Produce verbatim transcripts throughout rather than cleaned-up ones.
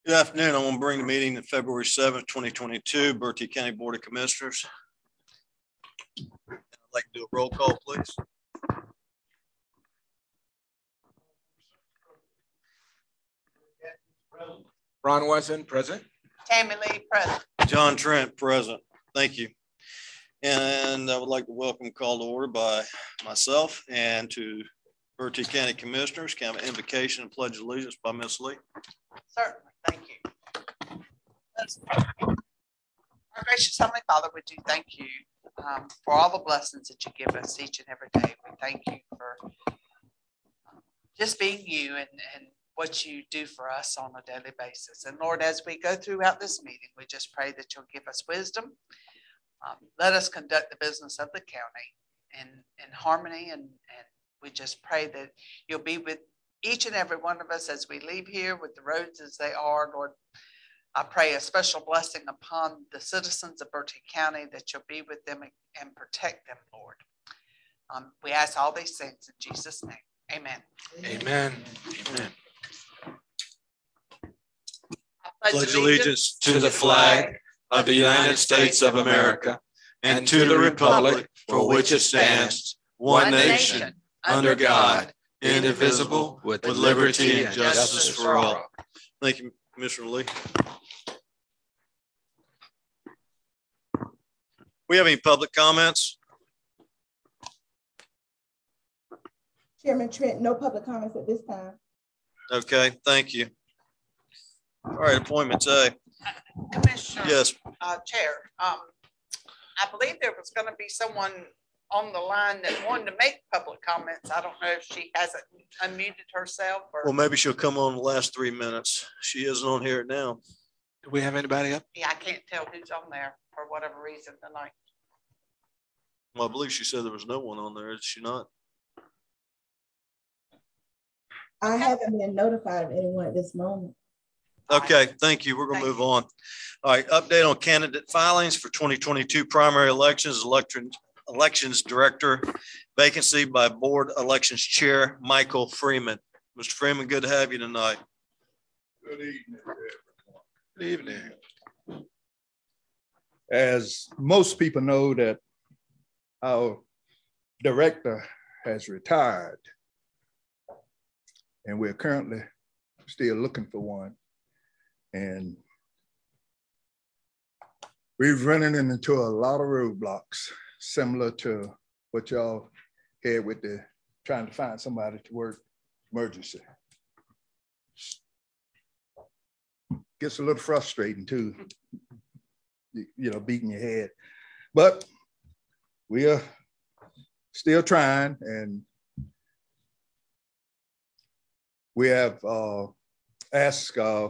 Good afternoon. I want to bring the meeting to February seventh, twenty twenty-two, Bertie County Board of Commissioners. I'd like to do a roll call, please. Ron Wesson, present. Tammy Lee, present. John Trent, present. Thank you. And I would like to welcome call to order by myself and to Bertie County Commissioners. Can I have an invocation and pledge allegiance by Miz Lee? Certainly. Thank you. Let's Our gracious Heavenly Father, we do thank you um, for all the blessings that you give us each and every day. We thank you for um, just being you and, and what you do for us on a daily basis. And Lord, as we go throughout this meeting, we just pray that you'll give us wisdom. Um, let us conduct the business of the county in, in harmony. And, and we just pray that you'll be with each and every one of us as we leave here with the roads as they are. Lord, I pray a special blessing upon the citizens of Bertie County, that you'll be with them and protect them, Lord. Um, we ask all these things in Jesus' name. Amen. Amen. Amen. I Pledge allegiance To the flag of the United States of America and to the republic for which it stands, one nation, under God, indivisible, with liberty and justice for all. Thank you, Commissioner Lee. We have any public comments? Chairman Trent, no public comments at this time. Okay, thank you. All right, appointments A. Commissioner, Yes. uh, Chair, um, I believe there was going to be someone on the line that wanted to make public comments. I don't know if she hasn't unmuted herself or. Well, maybe she'll come on the last three minutes. She isn't on here now. Do we have anybody up? Yeah, I can't tell who's on there for whatever reason tonight. Well, I believe she said there was no one on there. Is she not? I haven't been notified of anyone at this moment. Okay, thank you. We're going to move on. All right, update on candidate filings for twenty twenty-two primary elections, election, elections director, vacancy by board elections chair, Michael Freeman. Mister Freeman, good to have you tonight. Good evening, everyone. Good evening. As most people know, that our director has retired, and we're currently still looking for one. And we've run into a lot of roadblocks, similar to what y'all had with the trying to find somebody to work emergency. Gets a little frustrating too, you, you know, beating your head. But we are still trying, and we have uh, asked uh,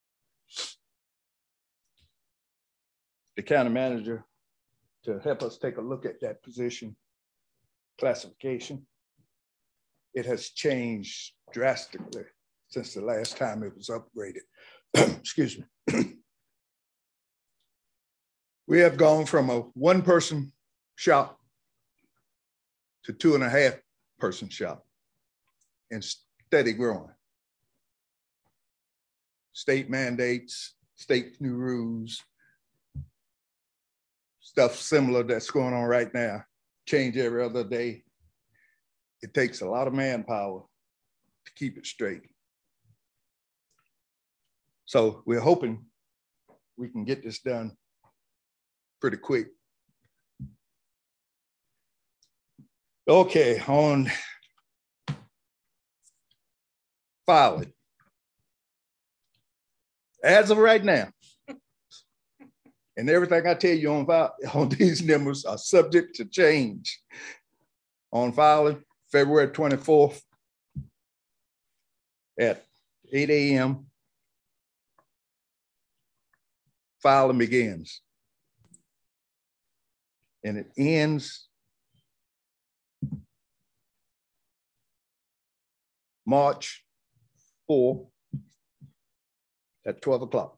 the county manager to help us take a look at that position classification. It has changed drastically since the last time it was upgraded. Excuse me. We have gone from a one person shop to two and a half person shop and steady growing. State mandates, state new rules, stuff similar that's going on right now, change every other day. It takes a lot of manpower to keep it straight. So we're hoping we can get this done pretty quick. Okay, on filing. As of right now, and everything I tell you on, file, on these numbers are subject to change. On filing, February twenty-fourth at eight A M, filing begins. And it ends March fourth at twelve o'clock.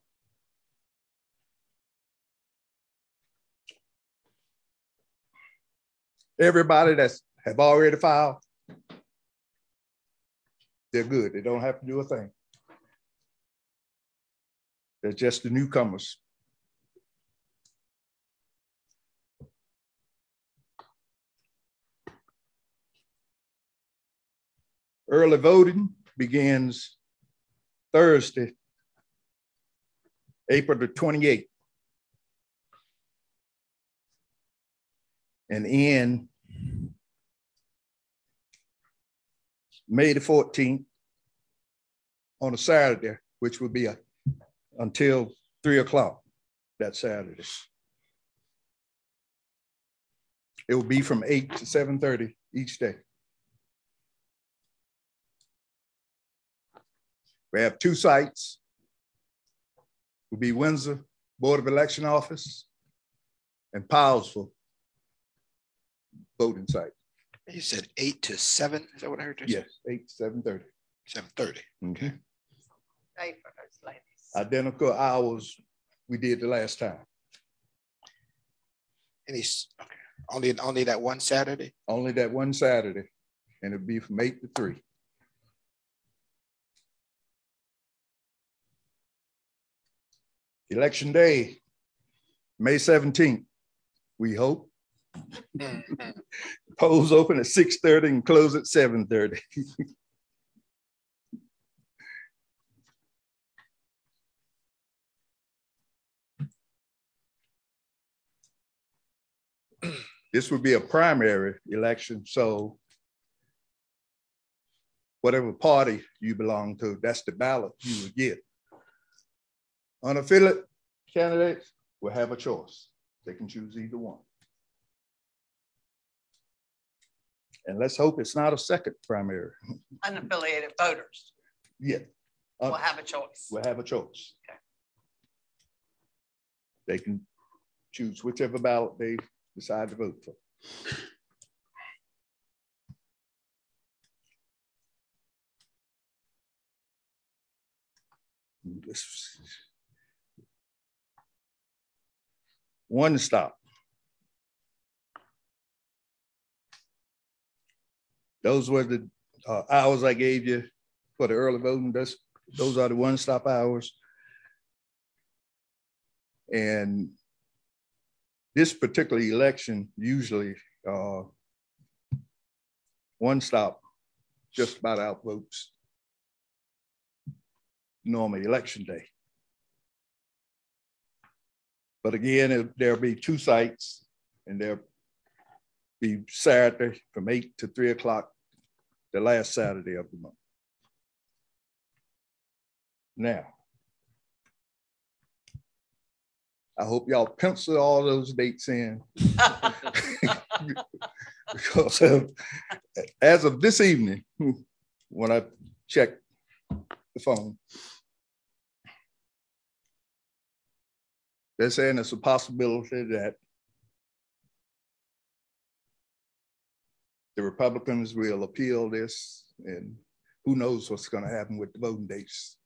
Everybody that's have already filed, they're good. They don't have to do a thing. They're just the newcomers. Early voting begins Thursday, April the twenty-eighth, and end May the fourteenth on a Saturday, which will be a, until three o'clock that Saturday. It will be from eight to seven thirty each day. We have two sites. Will be Windsor Board of Election Office and Powellsville voting site. You said eight to seven. Is that what I heard you say? Yes, eight to seven thirty. Seven thirty. Okay. Day for those ladies. Identical hours we did the last time. Any okay. Only only that one Saturday? Only that one Saturday, and it'll be from eight to three. Election day, May seventeenth, we hope. Polls open at six thirty and close at seven thirty. This would be a primary election, so whatever party you belong to, that's the ballot you would get. Unaffiliated candidates will have a choice. They can choose either one. And let's hope it's not a second primary. Unaffiliated voters Yeah. Uh, will have a choice. Will have a choice. Okay. They can choose whichever ballot they decide to vote for. This one stop. Those were the uh, hours I gave you for the early voting. That's, those are the one stop hours. And this particular election, usually uh, one stop just about outvotes normal election day. But again, it, there'll be two sites, and there'll be Saturday from eight to three o'clock, the last Saturday of the month. Now, I hope y'all pencil all those dates in. Because uh, as of this evening, when I checked the phone, they're saying it's a possibility that the Republicans will appeal this, and who knows what's going to happen with the voting dates.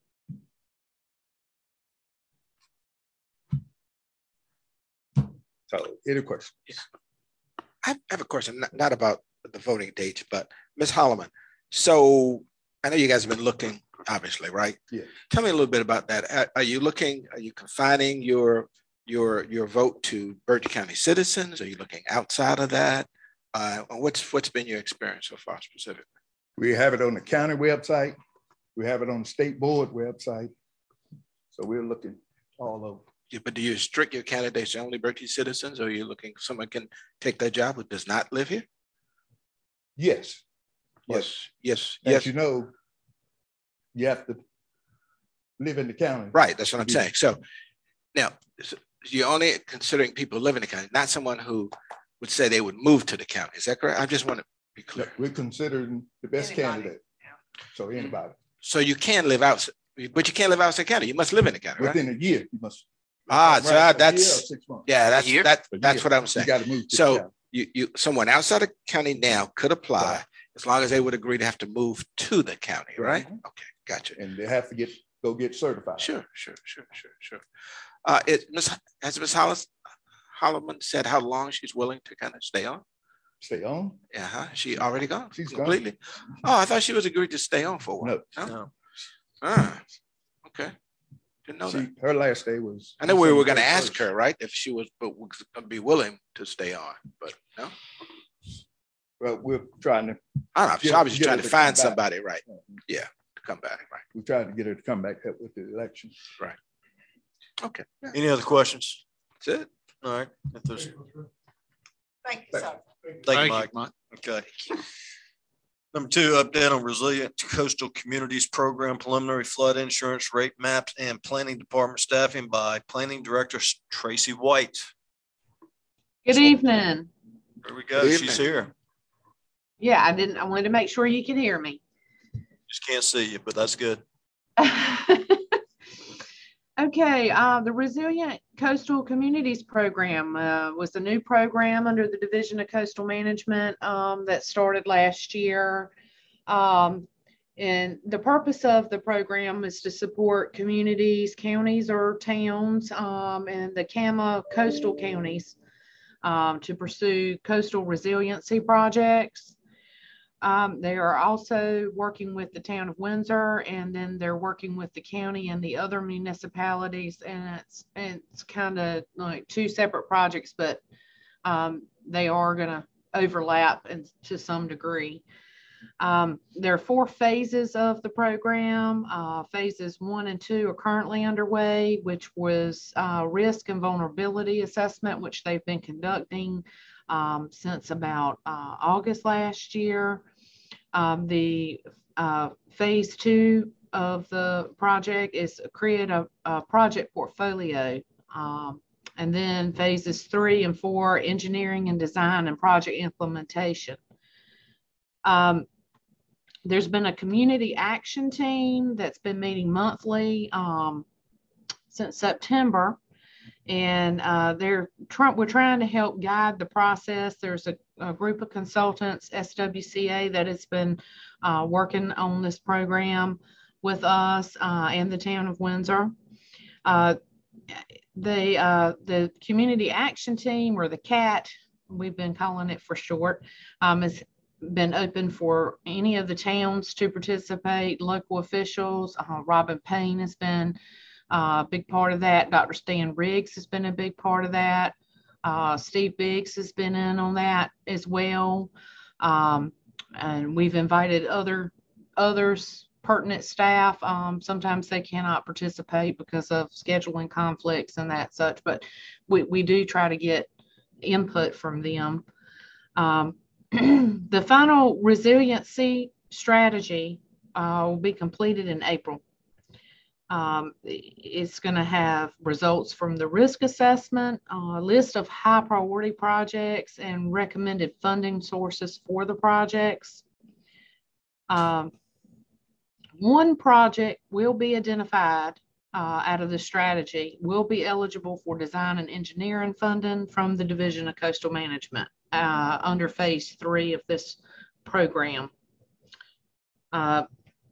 So, any questions? I have a question, not, not about the voting dates, but Miz Holloman. So I know you guys have been looking, obviously, right? Yeah. Tell me a little bit about that. Are, are you looking, are you confining your your your vote to Bergen County citizens? Are you looking outside of that? Uh, what's what's been your experience so far specifically? We have it on the county website. We have it on the state board website. So we're looking all over. Yeah, but do you restrict your candidates to only Berkeley citizens, or are you looking someone can take that job who does not live here? Yes. Yes, yes, As yes. you know, you have to live in the county. Right, that's what I'm saying. So now, you're only considering people who live in the county, not someone who would say they would move to the county. Is that correct? I just want to be clear. We're considering the best Anybody. candidate. Yeah. So anybody. So you can live outside, but you can't live outside the county. You must live in the county, right? Within a year, you must. Ah, right, so a year or that's, six months. yeah, that's, year? that, A that's year. what I'm You saying. got to move to the So county. you, you, someone outside the county now could apply Right. as long as they would agree to have to move to the county, right? Right. Okay, gotcha. And they have to get, go get certified. Sure, sure, sure, sure, sure. Uh, it, Miz has Miz Hollis, Holloman said how long she's willing to kind of stay on? Stay on? Yeah, huh? She already gone She's gone. completely? Oh, I thought she was agreed to stay on for a while. No. Huh? No. Ah, okay. Didn't know She, that. her last day was. I know we were going to December ask her, right, if she was, but would be willing to stay on, but no. Well, we're trying to, I don't know. Get- I was just get trying her to to come find back. somebody, right? Yeah, to come back, right? we're trying to get her to come back help with the election. Okay. Yeah, Any other questions? that's it. All right. If there's, Thank you, sir. thank you, Mike. Okay. Number two, update on Resilient Coastal Communities Program preliminary flood insurance rate maps and planning department staffing by Planning Director Tracy White. Good evening. There we go. Good She's evening. here. Yeah, I didn't, I wanted to make sure you could hear me. Just can't see you, but that's good. Okay, uh, the Resilient Coastal Communities Program uh, was a new program under the Division of Coastal Management um, that started last year. Um, and the purpose of the program is to support communities, counties, or towns um, and the C A M A coastal counties um, to pursue coastal resiliency projects. Um, they are also working with the town of Windsor, and then they're working with the county and the other municipalities, and it's it's kind of like two separate projects, but um, they are going to overlap in, to some degree. Um, there are four phases of the program. Uh, phases one and two are currently underway, which was uh, risk and vulnerability assessment, which they've been conducting um, since about uh, August last year. Um, the uh, phase two of the project is create a, a project portfolio. Um, and then phases three and four, engineering and design and project implementation. Um, there's been a community action team that's been meeting monthly um, since September. And uh, they're trying, we're trying to help guide the process. There's a, a group of consultants, S W C A, that has been uh, working on this program with us uh, and the town of Windsor. Uh, the, uh, the Community Action Team, or the C A T, we've been calling it for short, um, has been open for any of the towns to participate, local officials. Uh, Robin Payne has been a uh, big part of that. Doctor Stan Riggs has been a big part of that. Uh, Steve Biggs has been in on that as well. Um, and we've invited other others, pertinent staff. Um, sometimes they cannot participate because of scheduling conflicts and that such, but we, we do try to get input from them. Um, the final resiliency strategy uh, will be completed in April. Um, it's going to have results from the risk assessment, a uh, list of high priority projects, and recommended funding sources for the projects. Um, one project will be identified uh, out of the strategy, will be eligible for design and engineering funding from the Division of Coastal Management uh, under phase three of this program. Uh,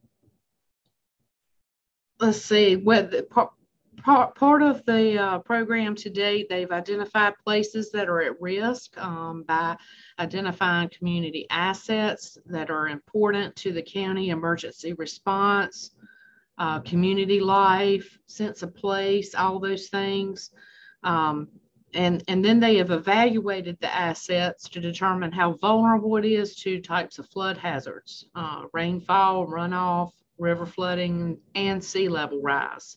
Let's see, what the, part, part, part of the uh, program to date, they've identified places that are at risk um, by identifying community assets that are important to the county emergency response, uh, community life, sense of place, all those things. Um, and, and then they have evaluated the assets to determine how vulnerable it is to types of flood hazards, uh, rainfall, runoff, river flooding, and sea level rise.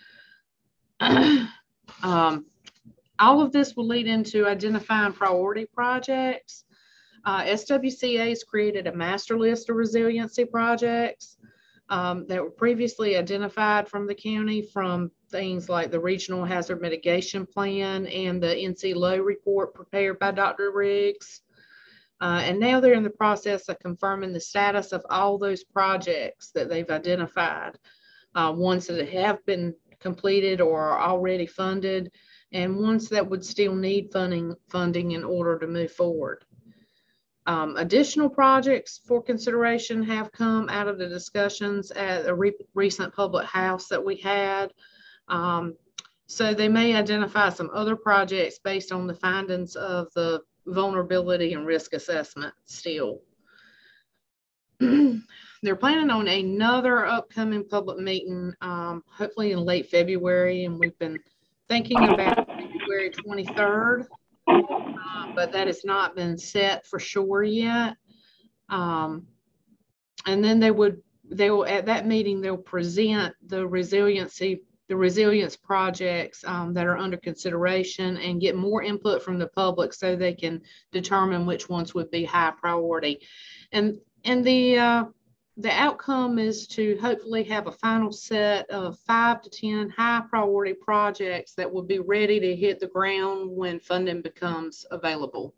um, all of this will lead into identifying priority projects. Uh, S W C A has created a master list of resiliency projects um, that were previously identified from the county from things like the Regional Hazard Mitigation Plan and the N C Low report prepared by Doctor Riggs. Uh, and now they're in the process of confirming the status of all those projects that they've identified, uh, ones that have been completed or are already funded, and ones that would still need funding, funding in order to move forward. Um, additional projects for consideration have come out of the discussions at a re recent public house that we had. Um, so they may identify some other projects based on the findings of the vulnerability and risk assessment still. The they're planning on another upcoming public meeting, um, hopefully in late February, and we've been thinking about February twenty-third, uh, but that has not been set for sure yet. Um, and then they would, they will, at that meeting, they'll present the resiliency, the resilience projects um, that are under consideration and get more input from the public so they can determine which ones would be high priority. And, and the, uh, the outcome is to hopefully have a final set of five to ten high priority projects that will be ready to hit the ground when funding becomes available.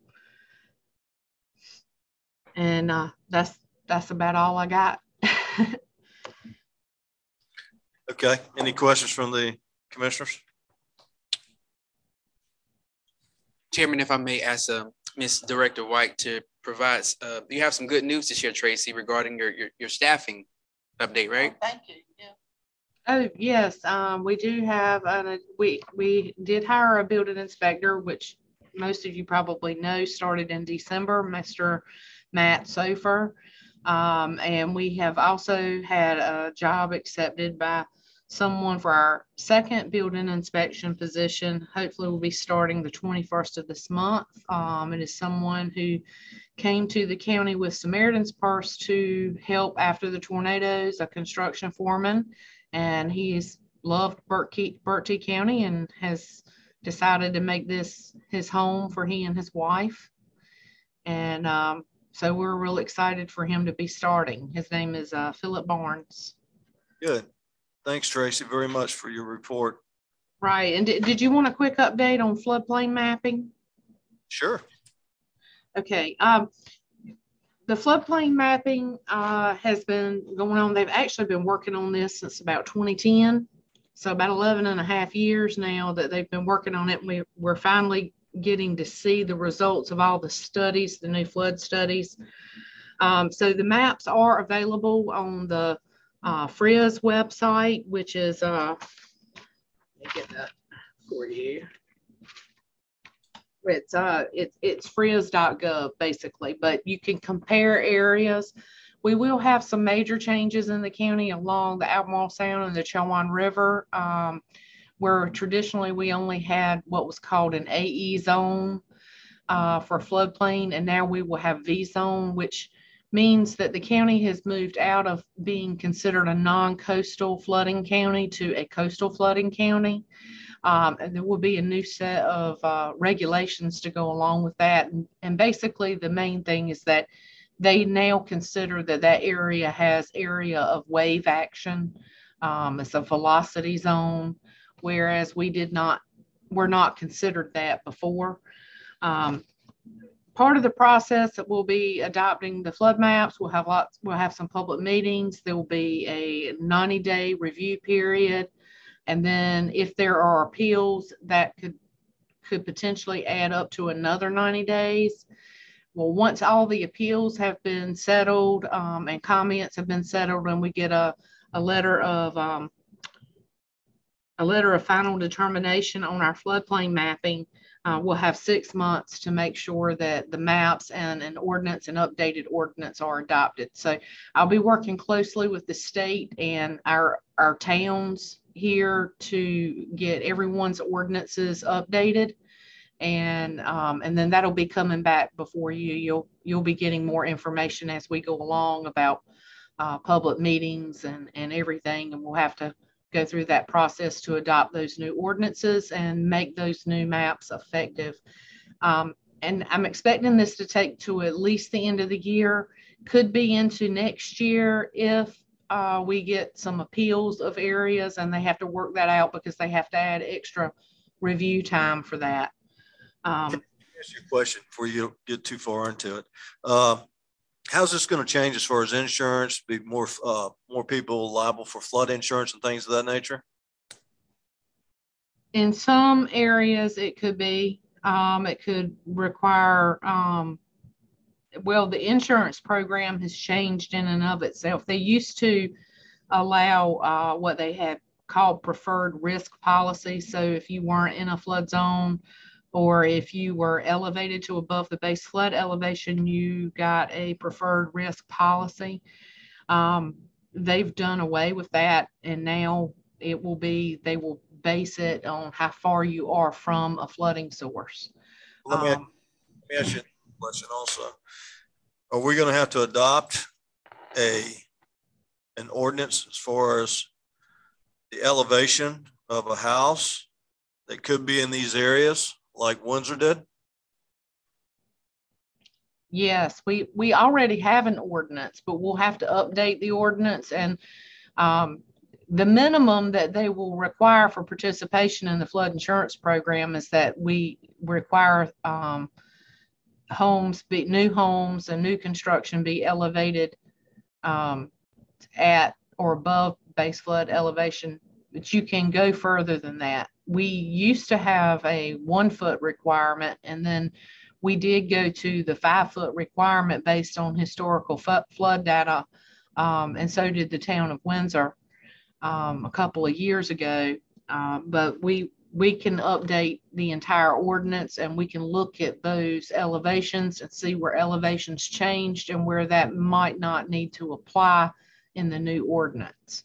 And uh, that's, that's about all I got. Okay. Any questions from the commissioners? Chairman, if I may ask uh, Miz Director White to provide, uh, you have some good news to share, Tracy, regarding your, your, your staffing update, right? Oh, thank you. Yeah. Oh, yes, um, we do have, uh, we, we did hire a building inspector, which most of you probably know started in December, Mister Matt Sofer. Um, and we have also had a job accepted by someone for our second building inspection position. Hopefully we'll be starting the twenty-first of this month. Um, it is someone who came to the county with Samaritan's Purse to help after the tornadoes, a construction foreman, and he's loved Berkeley, Berkeley County and has decided to make this his home for he and his wife. And um, so we're real excited for him to be starting. His name is uh, Philip Barnes. Good. Thanks, Tracy, very much for your report. Right. And did, did you want a quick update on floodplain mapping? Sure. Okay. Um, the floodplain mapping uh, has been going on. They've actually been working on this since about twenty ten. So about eleven and a half years now that they've been working on it. We, we're finally getting to see the results of all the studies, the new flood studies. Um, so the maps are available on the uh, F R I Z website, which is, uh, let me get that for you. It's, uh, it's, it's friz dot gov basically, but you can compare areas. We will have some major changes in the county along the Albemarle Sound and the Chowan River, um, where traditionally we only had what was called an A E zone uh, for floodplain, and now we will have V zone, which means that the county has moved out of being considered a non-coastal flooding county to a coastal flooding county. Um, and there will be a new set of uh, regulations to go along with that. And, and basically the main thing is that they now consider that that area has area of wave action. Um, it's a velocity zone, whereas we did not, were not considered that before. Um, part of the process that we'll be adopting the flood maps, we'll have lots, we'll have some public meetings. There will be a ninety day review period. And then if there are appeals that could, could potentially add up to another ninety days. Well, once all the appeals have been settled um, and comments have been settled, and we get a, a letter of um, a letter of final determination on our floodplain mapping, uh, we'll have six months to make sure that the maps and an ordinance and updated ordinance are adopted. So I'll be working closely with the state and our, our towns here to get everyone's ordinances updated. And um, and then that'll be coming back before you. You'll you'll be getting more information as we go along about uh, public meetings and and everything. And we'll have to go through that process to adopt those new ordinances and make those new maps effective. Um, and I'm expecting this to take to at least the end of the year. Could be into next year if uh, we get some appeals of areas and they have to work that out because they have to add extra review time for that. Um, Ask you a question before you get too far into it. Uh, how's this going to change as far as insurance? Be more uh, more people liable for flood insurance and things of that nature? In some areas, it could be. Um, it could require. Um, well, the insurance program has changed in and of itself. They used to allow uh, what they had called preferred risk policy. So if you weren't in a flood zone, or if you were elevated to above the base flood elevation, you got a preferred risk policy. Um, they've done away with that, and now it will be, they will base it on how far you are from a flooding source. Let me, Um, let me ask you a question also. Are we going to have to adopt a an ordinance as far as the elevation of a house that could be in these areas like Windsor did? Yes, we, we already have an ordinance, but we'll have to update the ordinance, and um, the minimum that they will require for participation in the flood insurance program is that we require um, homes, be new homes and new construction be elevated um, at or above base flood elevation, but you can go further than that. We used to have a one foot requirement, and then we did go to the five foot requirement based on historical flood data. Um, and so did the town of Windsor um, a couple of years ago. Uh, but we, we can update the entire ordinance, and we can look at those elevations and see where elevations changed and where that might not need to apply in the new ordinance.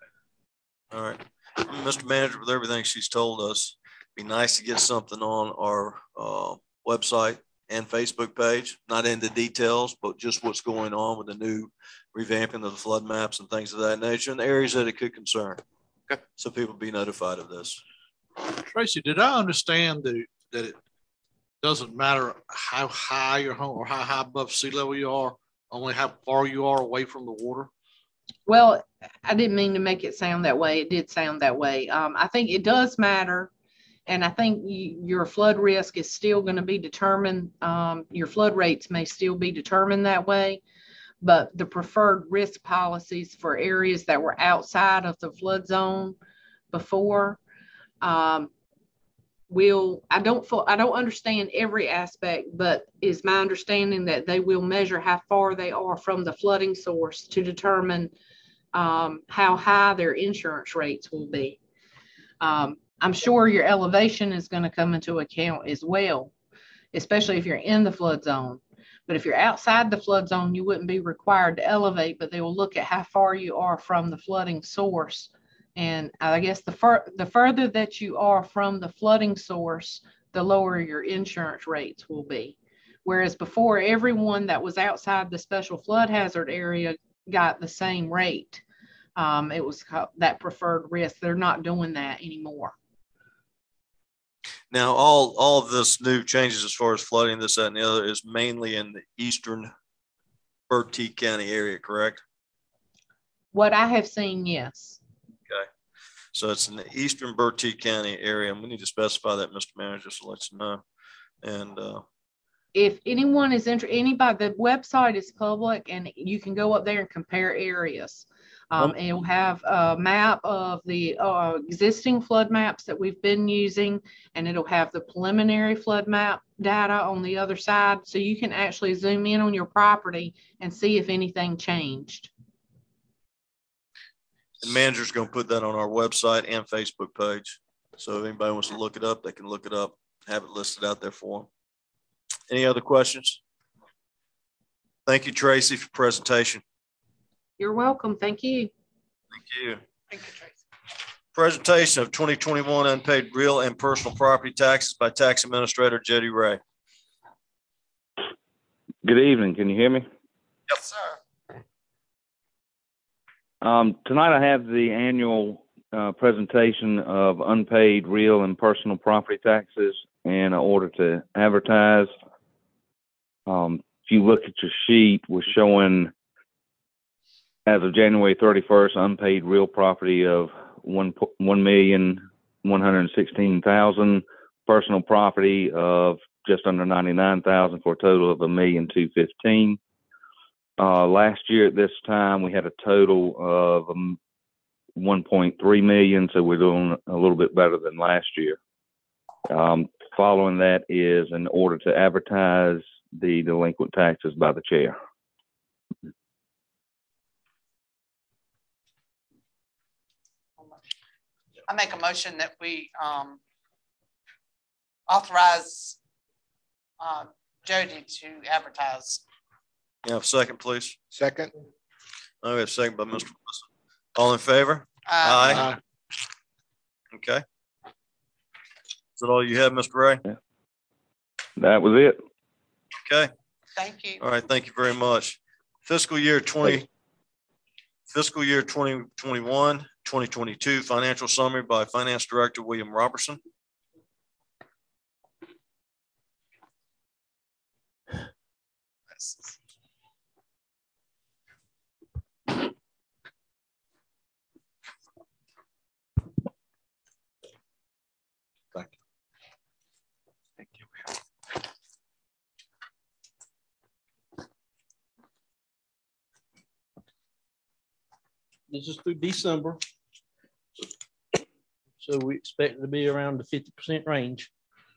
All right. Mister Manager, with everything she's told us, it'd be nice to get something on our uh, website and Facebook page, not into details, but just what's going on with the new revamping of the flood maps and things of that nature, and the areas that it could concern. Okay. So people be notified of this. Tracy, did I understand that, that it doesn't matter how high your home or how high above sea level you are, only how far you are away from the water? Well, I didn't mean to make it sound that way. It did sound that way. Um, I think it does matter. And I think you, your flood risk is still going to be determined. Um, your flood rates may still be determined that way. But the preferred risk policies for areas that were outside of the flood zone before um, will, I don't, I don't understand every aspect, but is my understanding that they will measure how far they are from the flooding source to determine um, how high their insurance rates will be. Um, I'm sure your elevation is going to come into account as well, especially if you're in the flood zone. But if you're outside the flood zone, you wouldn't be required to elevate, but they will look at how far you are from the flooding source. And I guess the, fur the further that you are from the flooding source, the lower your insurance rates will be. Whereas before, everyone that was outside the special flood hazard area got the same rate. Um, it was that preferred risk. They're not doing that anymore. Now, all, all of this new changes as far as flooding, this, that, and the other is mainly in the eastern Bertie County area, correct? What I have seen, yes. Okay. So it's in the eastern Bertie County area, and we need to specify that, Mister Manager, so let you know. And uh, if anyone is interested, anybody, the website is public, and you can go up there and compare areas. Um, and it'll have a map of the uh, existing flood maps that we've been using, and it'll have the preliminary flood map data on the other side. So you can actually zoom in on your property and see if anything changed. The manager's going to put that on our website and Facebook page. So if anybody wants to look it up, they can look it up, have it listed out there for them. Any other questions? Thank you, Tracy, for presentation. You're welcome. Thank you. Thank you. Thank you, Tracy. Presentation of twenty twenty-one unpaid real and personal property taxes by Tax Administrator Jody Ray. Good evening. Can you hear me? Yes, sir. Um, tonight I have the annual uh, presentation of unpaid real and personal property taxes in order to advertise. Um, if you look at your sheet, we're showing as of January thirty-first, unpaid real property of one one million one hundred sixteen thousand, personal property of just under ninety-nine thousand for a total of a million two fifteen. Uh, last year at this time, we had a total of um, one point three million, so we're doing a little bit better than last year. Um, following that is an order to advertise the delinquent taxes by the chair. I make a motion that we um, authorize uh, Jody to advertise. You have a second, please? Second. I have a second by Mister Wilson. All in favor? Uh, Aye. Okay. Is that all you have, Mister Ray? Yeah. That was it. Okay. Thank you. All right. Thank you very much. Fiscal year twenty, fiscal year twenty twenty-one, twenty twenty-two financial summary by Finance Director William Robertson. Thank you. This is through December. So we expect it to be around the fifty percent range.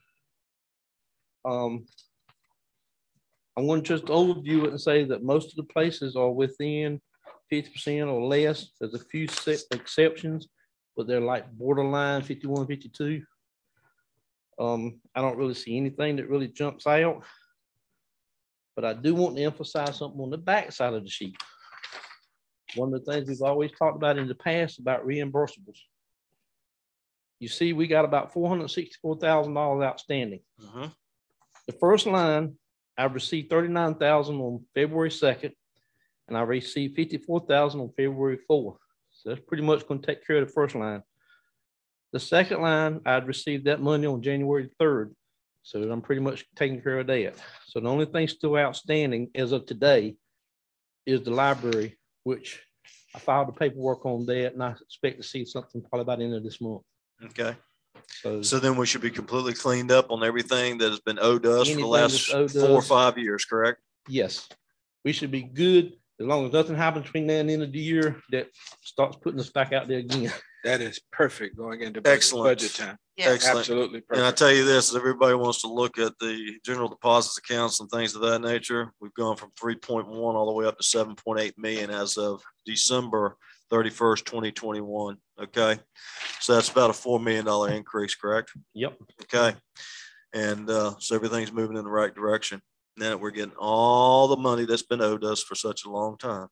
Um, I'm going to just overview it and say that most of the places are within fifty percent or less. There's a few exceptions, but they're like borderline fifty-one, fifty-two. Um, I don't really see anything that really jumps out, but I do want to emphasize something on the back side of the sheet. One of the things we've always talked about in the past about reimbursables. You see, we got about four hundred sixty-four thousand dollars outstanding. Uh-huh. The first line, I received thirty-nine thousand dollars on February second, and I received fifty-four thousand dollars on February fourth. So that's pretty much going to take care of the first line. The second line, I'd received that money on January third. So I'm pretty much taking care of that. So the only thing still outstanding as of today is the library, which I filed the paperwork on that, and I expect to see something probably by the end of this month. Okay. So, So then we should be completely cleaned up on everything that has been owed to us for the Anything last that's owed to four or us. five years, correct? yes, we should be good as long as nothing happens between now and the end of the year that starts putting us back out there again. That is perfect going into budget, Excellent. budget time. Yes. Excellent. Absolutely And I perfect. tell you this, everybody wants to look at the general deposits accounts and things of that nature. We've gone from three point one all the way up to seven point eight million as of December thirty-first, twenty twenty-one. Okay. So that's about a four million dollars increase, correct? Yep. Okay. And uh, so everything's moving in the right direction. Now that we're getting all the money that's been owed us for such a long time.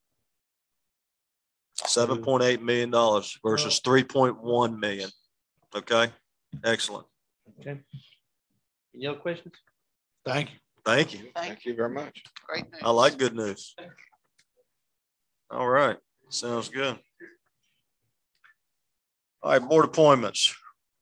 seven point eight million dollars versus three point one million. Okay. Excellent. Okay. Any other questions? Thank you. Thank you. Thank you very much. Great news. I like good news. All right. Sounds good. All right. Board appointments.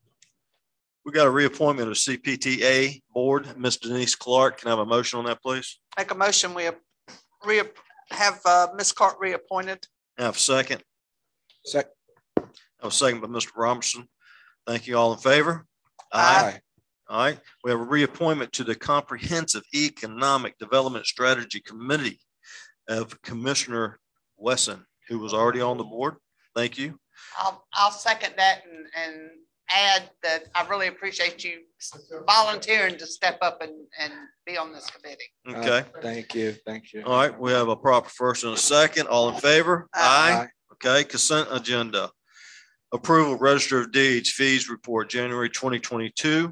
We got a reappointment of C P T A board. Miz Denise Clark. Can I have a motion on that, please? Make a motion, we re, have uh, Miz Clark reappointed. I have a second. Second. I have a second by Mister Robertson. Thank you. All in favor? Aye. All right. We have a reappointment to the Comprehensive Economic Development Strategy Committee of Commissioner Wesson, who was already on the board. Thank you. I'll, I'll second that and, and add that I really appreciate you volunteering to step up and, and be on this committee. Okay. Uh, Thank you. Thank you. All right. We have a proper first and a second. All in favor? Aye. Okay. Consent agenda. Approval Register of Deeds Fees Report, January twenty twenty-two.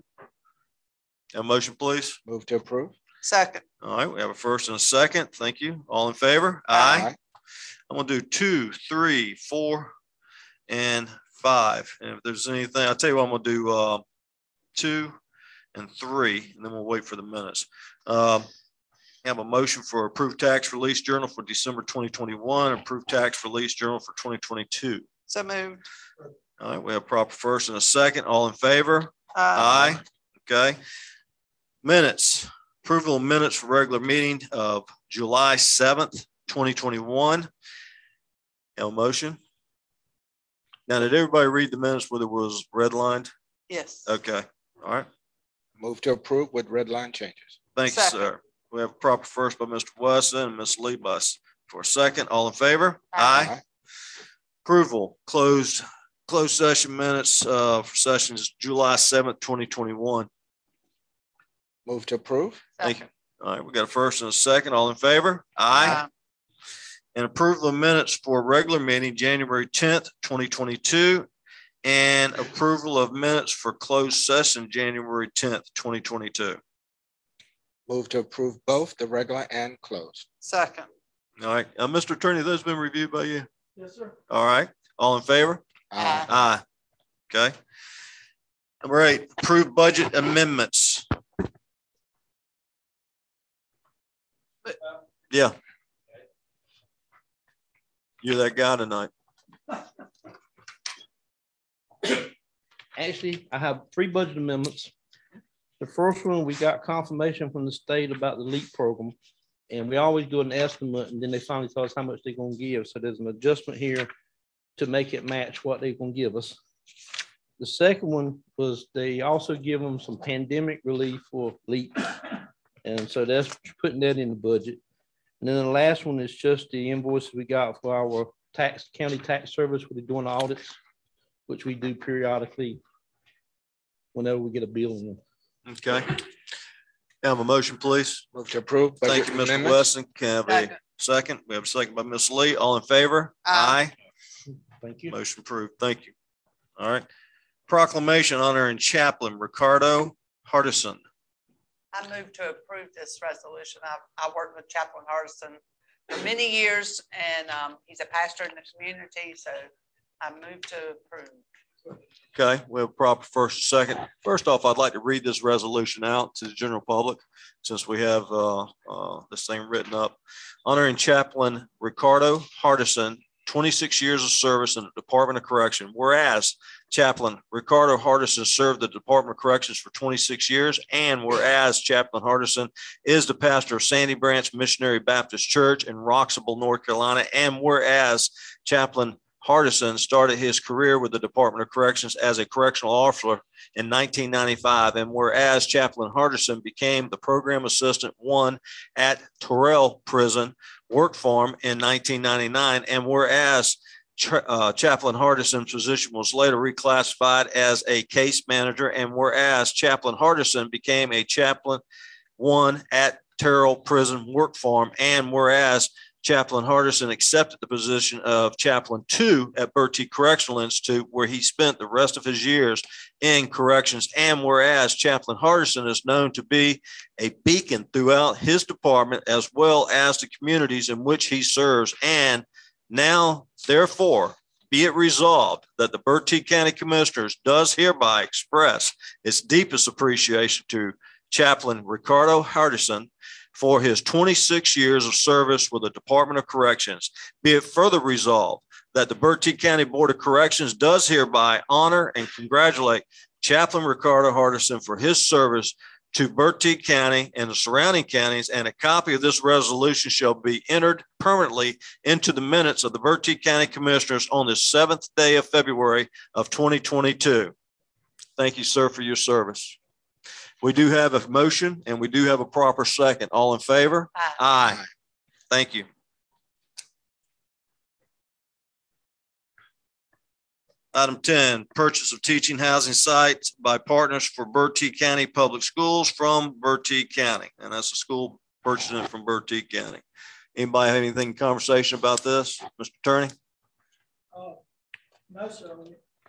A motion, please. Move to approve. Second. All right. We have a first and a second. Thank you. All in favor? Aye. I'm gonna do two, three, four, and five. And if there's anything, I'll tell you what, I'm gonna do uh, two and three, and then we'll wait for the minutes. Um, have a motion for approved tax release journal for December twenty twenty-one, approved tax release journal for twenty twenty-two. So moved. All right, we have proper first and a second. All in favor? Uh, Aye. Okay. Minutes. Approval of minutes for regular meeting of July seventh, twenty twenty-one. Have a motion? Now, did everybody read the minutes where there was redlined? Yes. Okay. All right. Move to approve with red line changes. Thank you, Second. sir. We have a proper first by Mister Wesson and Miz Lebus for a second. All in favor? Aye. Approval, closed, closed session minutes uh, for sessions July seventh, twenty twenty-one. Move to approve. Thank you. All right, we got a first and a second. All in favor? Aye. Uh, And approval of minutes for regular meeting January tenth, twenty twenty-two, and approval of minutes for closed session January tenth, twenty twenty-two. Move to approve both the regular and closed. Second. All right, uh, Mister Attorney, those been reviewed by you? Yes, sir. All right, all in favor? Aye. Aye. Okay. Number eight, approve budget amendments. Yeah. You're that guy tonight. Actually, I have three budget amendments. The first one, we got confirmation from the state about the LEAP program. And we always do an estimate, and then they finally tell us how much they're gonna give. So there's an adjustment here to make it match what they're gonna give us. The second one was they also give them some pandemic relief for LEAP. And so that's putting that in the budget. And then the last one is just the invoices we got for our tax, county tax service, where they're doing audits, which we do periodically whenever we get a bill in. Okay. Have a motion, please. Move to approve. Thank you, Mister amendments. Weston. Can I have a second? We have a second by Miz Lee. All in favor? Aye. Thank you. Motion approved. Thank you. All right. Proclamation honoring Chaplain Ricardo Hardison. I move to approve this resolution. I've, I worked with Chaplain Hardison for many years, and um, he's a pastor in the community, so I move to approve. Okay, we have proper first and second. First off, I'd like to read this resolution out to the general public since we have uh, uh, this thing written up. Honoring Chaplain Ricardo Hardison, twenty-six years of service in the Department of Correction. Whereas Chaplain Ricardo Hardison served the Department of Corrections for twenty-six years, and whereas Chaplain Hardison is the pastor of Sandy Branch Missionary Baptist Church in Roxable, North Carolina, and whereas Chaplain Hardison started his career with the Department of Corrections as a correctional officer in nineteen ninety-five, and whereas Chaplain Hardison became the program assistant one at Terrell Prison Work Farm in nineteen ninety-nine, and whereas uh, Chaplain Hardison's position was later reclassified as a case manager, and whereas Chaplain Hardison became a chaplain one at Terrell Prison Work Farm, and whereas Chaplain Hardison accepted the position of chaplain two at Bertie Correctional Institute, where he spent the rest of his years in corrections. And whereas Chaplain Hardison is known to be a beacon throughout his department, as well as the communities in which he serves. And now, therefore, be it resolved that the Bertie County Commissioners does hereby express its deepest appreciation to Chaplain Ricardo Hardison for his twenty-six years of service with the Department of Corrections. Be it further resolved that the Bertie County Board of Corrections does hereby honor and congratulate Chaplain Ricardo Hardison for his service to Bertie County and the surrounding counties, and a copy of this resolution shall be entered permanently into the minutes of the Bertie County Commissioners on the seventh day of February of twenty twenty-two. Thank you, sir, for your service. We do have a motion and we do have a proper second. All in favor? Aye. Aye. Thank you. Item ten, purchase of teaching housing sites by Partners for Bertie County Public Schools from Bertie County. And that's a school purchasing it from Bertie County. Anybody have anything in conversation about this, Mister Attorney? Uh, no, sir.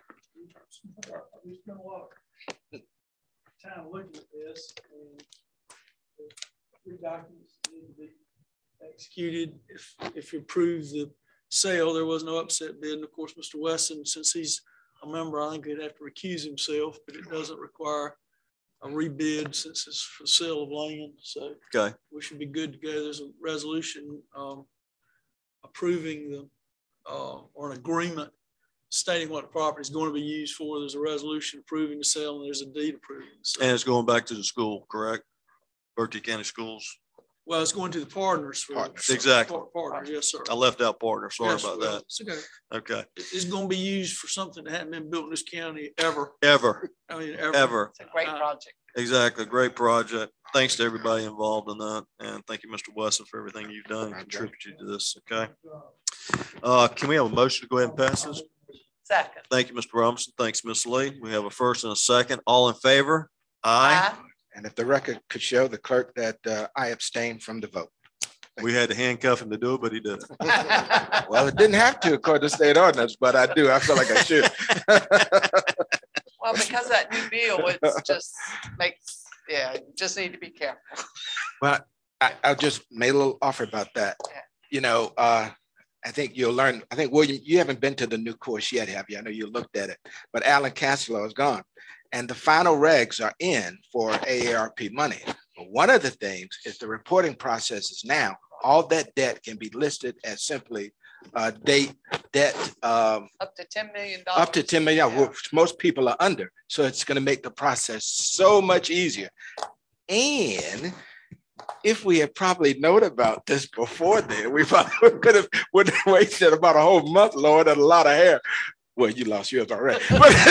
We spent a lot of time looking at this, and the three documents need to be executed. If if you approve the sale, there was no upset bid. And of course, Mister Weston, since he's a member, I think he'd have to recuse himself, but it doesn't require a rebid since it's for sale of land. So okay, we should be good to go. There's a resolution um, approving the uh, or an agreement stating what the property is going to be used for. There's a resolution approving the sale, and there's a deed approving the sale. and it's going back to the school, correct? Bertie County Schools. Well, it's going to the partners. For, Partners. Exactly. Par- partners, yes, sir. I left out partner. Sorry Yes, about well, that. It's okay. Okay. It's going to be used for something that hadn't been built in this county ever. Ever. I mean, ever. Ever. It's a great Uh, project. Exactly. Great project. Thanks to everybody involved in that. And thank you, Mister Wesson, for everything you've done and contributed to this. Okay. Uh, can we have a motion to go ahead and pass this? Second. Thank you, Mister Robinson. Thanks, Miss Lee. We have a first and a second. All in favor? Aye. Aye. And if the record could show the clerk that uh, I abstained from the vote. We had to handcuff him to do it, but he did. Well, it didn't have to according to state ordinance, but I do. I feel like I should. Well, because of that new bill, it's just makes, yeah, you just need to be careful. Well, I, I just made a little offer about that. you know, uh, I think you'll learn. I think, William, you haven't been to the new course yet, have you? I know you looked at it, but Alan Castelo is gone. And the final regs are in for A A R P money. But one of the things is the reporting process is now, all that debt can be listed as simply uh, date, debt. Um, up to ten million dollars. Up to ten million dollars, yeah. Which most people are under. So it's going to make the process so much easier. And if we had probably known about this before then, we probably could have would have wasted about a whole month, Lord, and a lot of hair. Well, you lost yours already.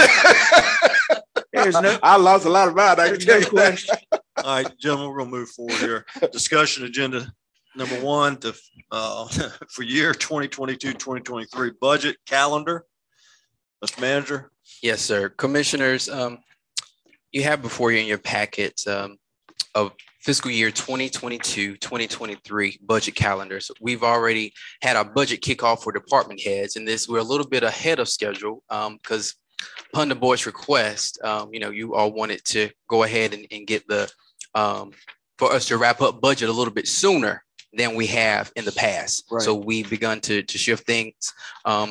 No, I lost a lot of mine. I can tell you that. All right, gentlemen, we're gonna move forward here. Discussion agenda number one to uh, for year twenty twenty-two, twenty twenty-three budget calendar. Mister Manager. Yes, sir. Commissioners, um, you have before you in your packets um, of fiscal year twenty twenty-two, twenty twenty-three budget calendars. We've already had our budget kickoff for department heads, and this we're a little bit ahead of schedule because um, upon the board's request, um, you know, you all wanted to go ahead and, and get the, um, for us to wrap up budget a little bit sooner than we have in the past. Right. So we've begun to, to shift things um,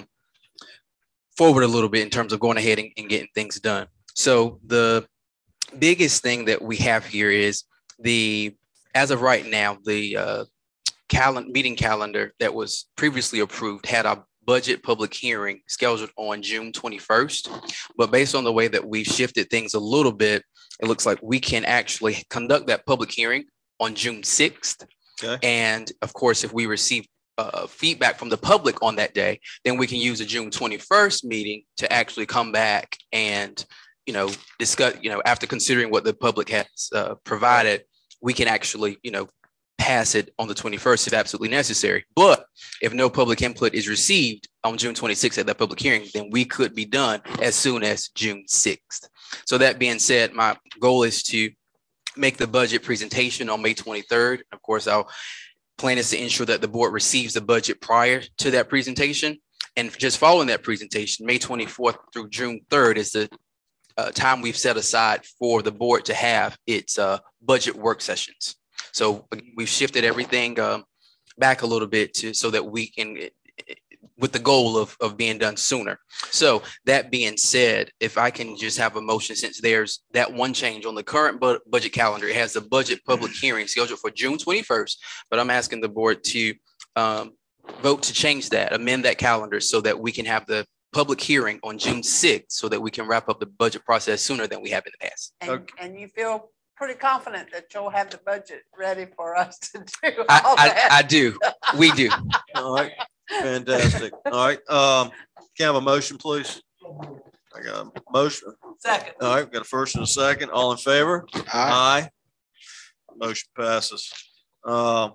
forward a little bit in terms of going ahead and, and getting things done. So the biggest thing that we have here is the, as of right now, the uh, calendar meeting calendar that was previously approved had a budget public hearing scheduled on June twenty-first. But based on the way that we've shifted things a little bit, it looks like we can actually conduct that public hearing on June sixth. Okay. And of course, if we receive uh, feedback from the public on that day, then we can use a June twenty-first meeting to actually come back and, you know, discuss, you know, after considering what the public has uh, provided, we can actually, you know, pass it on the twenty-first if absolutely necessary. But if no public input is received on June twenty-sixth at that public hearing, then we could be done as soon as June sixth. So that being said, my goal is to make the budget presentation on May twenty-third. Of course, our plan is to ensure that the board receives the budget prior to that presentation. And just following that presentation, May twenty-fourth through June third is the uh, time we've set aside for the board to have its uh, budget work sessions. So we've shifted everything um, back a little bit to so that we can, with the goal of, of being done sooner. So that being said, if I can just have a motion, since there's that one change on the current bu budget calendar, it has the budget public hearing scheduled for June twenty-first, but I'm asking the board to um, vote to change that, amend that calendar so that we can have the public hearing on June sixth so that we can wrap up the budget process sooner than we have in the past. And, okay. and you feel pretty confident that you'll have the budget ready for us to do all I, that. I, I do. We do. All right. Fantastic. All right. Um, can I have a motion, please? I got a motion. Second. All right. We've got a first and a second. All in favor? Aye. Aye. Motion passes. Um,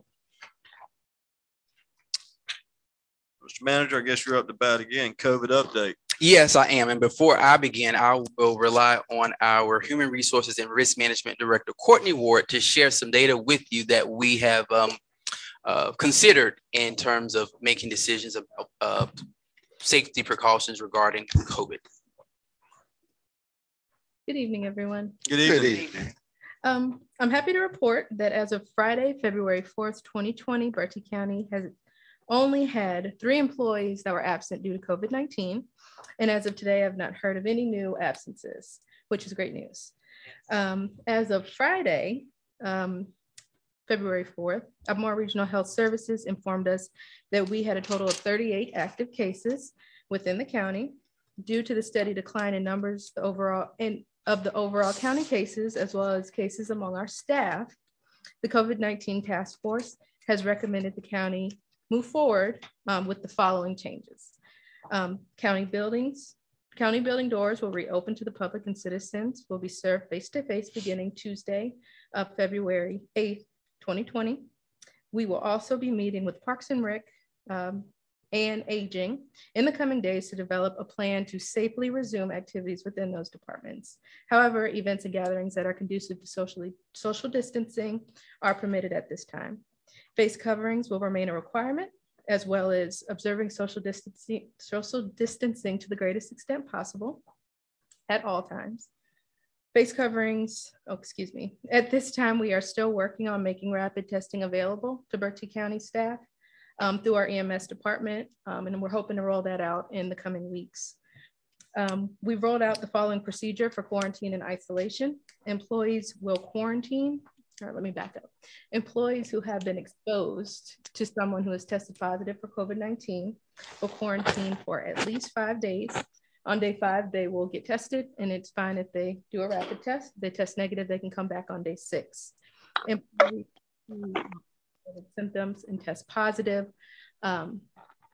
Mister Manager, I guess you're up to bat again. COVID update. Yes, I am. And before I begin, I will rely on our Human Resources and Risk Management Director, Courtney Ward, to share some data with you that we have um, uh, considered in terms of making decisions of uh, safety precautions regarding COVID. Good evening, everyone. Good evening. Good evening. Um, I'm happy to report that as of Friday, February fourth, twenty twenty, Bertie County has only had three employees that were absent due to COVID nineteen. And as of today, I've not heard of any new absences, which is great news. Um, as of Friday, um, February fourth, Albemarle Regional Health Services informed us that we had a total of thirty-eight active cases within the county. Due to the steady decline in numbers the overall in, of the overall county cases, as well as cases among our staff, the COVID nineteen task force has recommended the county move forward um, with the following changes. Um, county buildings, county building doors will reopen to the public and citizens will be served face-to-face beginning Tuesday of February eighth, twenty twenty. We will also be meeting with Parks and Rec um, and Aging in the coming days to develop a plan to safely resume activities within those departments. However, events and gatherings that are conducive to socially, social distancing are permitted at this time. Face coverings will remain a requirement, as well as observing social distancing, social distancing to the greatest extent possible at all times. Face coverings, oh, excuse me. At this time, we are still working on making rapid testing available to Bertie County staff. um, through our E M S department. Um, and we're hoping to roll that out in the coming weeks. Um, we've rolled out the following procedure for quarantine and isolation. Employees will quarantine, or let me back up. Employees who have been exposed to someone who has tested positive for COVID nineteen will quarantine for at least five days. On day five, they will get tested, and it's fine if they do a rapid test. If they test negative, they can come back on day six. Employees who have symptoms and test positive, um,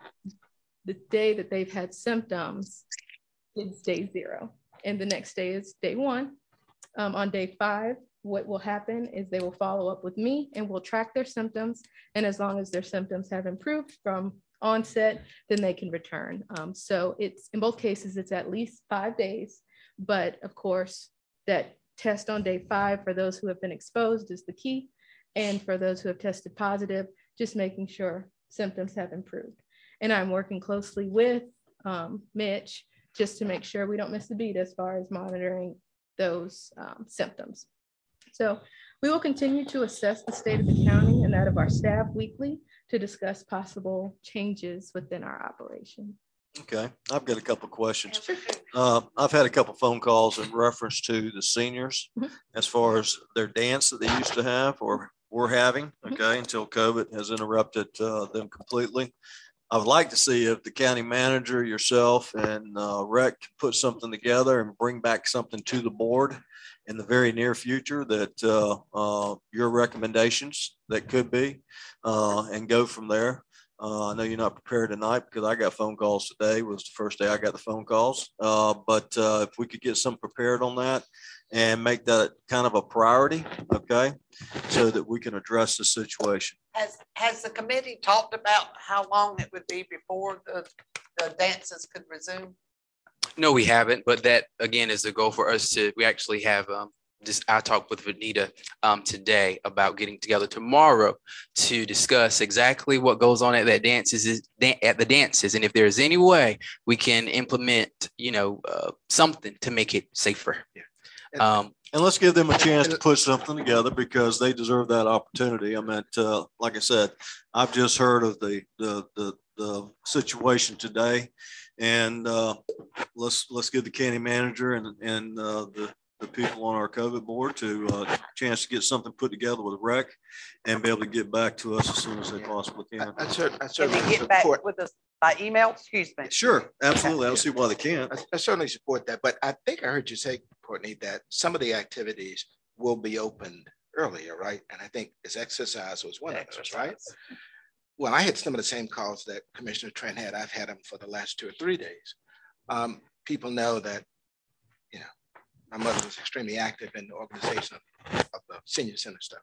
the day that they've had symptoms, it's day zero. And the next day is day one. Um, on day five, what will happen is they will follow up with me and we'll track their symptoms. And as long as their symptoms have improved from onset, then they can return. Um, so it's, in both cases, it's at least five days. But of course, that test on day five for those who have been exposed is the key. And for those who have tested positive, just making sure symptoms have improved. And I'm working closely with um, Mitch just to make sure we don't miss a beat as far as monitoring those um, symptoms. So we will continue to assess the state of the county and that of our staff weekly to discuss possible changes within our operation. Okay, I've got a couple of questions. Uh, I've had a couple of phone calls in reference to the seniors mm-hmm. as far as their dance that they used to have or were having, okay, mm-hmm. until COVID has interrupted uh, them completely. I would like to see if the county manager, yourself, and uh, Rec can put something together and bring back something to the board in the very near future that uh, uh, your recommendations that could be uh, and go from there. Uh, I know you're not prepared tonight because I got phone calls today. It was the first day I got the phone calls. Uh, but uh, if we could get some prepared on that and make that kind of a priority, okay, so that we can address the situation. Has has the committee talked about how long it would be before the, the dances could resume? No, we haven't, but that again is the goal for us to, we actually have um, this, I talked with Vanita um, today about getting together tomorrow to discuss exactly what goes on at that dances is at the dances. And if there's any way we can implement, you know, uh, something to make it safer. Yeah. Um, and let's give them a chance to put something together because they deserve that opportunity. I mean, uh, like I said, I've just heard of the, the, the, the situation today. And uh, let's let's give the county manager and and uh, the the people on our COVID board to uh, a chance to get something put together with Rec and be able to get back to us as soon as they possibly can. I, I, certainly, I certainly can they get support. back with us by email? Excuse me. Sure, absolutely. I don't see why they can't. I, I certainly support that, but I think I heard you say, Courtney, that some of the activities will be opened earlier, right? And I think this exercise was one exercise. of those, right? Well, I had some of the same calls that Commissioner Trent had. I've had them for the last two or three days. Um, people know that, you know, my mother was extremely active in the organization of, of the senior center stuff.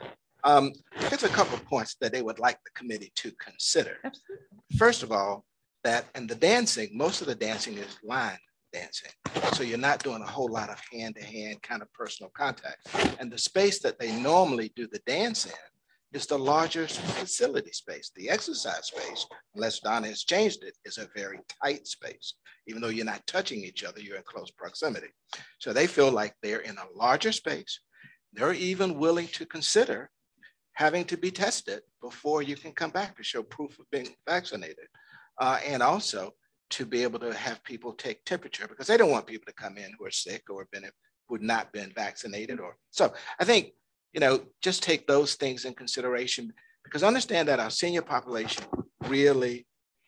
Um, there's a couple of points that they would like the committee to consider. Absolutely. First of all, that in the dancing, most of the dancing is line dancing. So you're not doing a whole lot of hand-to-hand kind of personal contact. And the space that they normally do the dance in is the larger facility space. The exercise space, unless Donna has changed it, is a very tight space. Even though you're not touching each other, you're in close proximity. So they feel like they're in a larger space. They're even willing to consider having to be tested before you can come back to show proof of being vaccinated. Uh, and also to be able to have people take temperature because they don't want people to come in who are sick or have been, who have not been vaccinated. Or so I think, you know, just take those things in consideration because understand that our senior population really,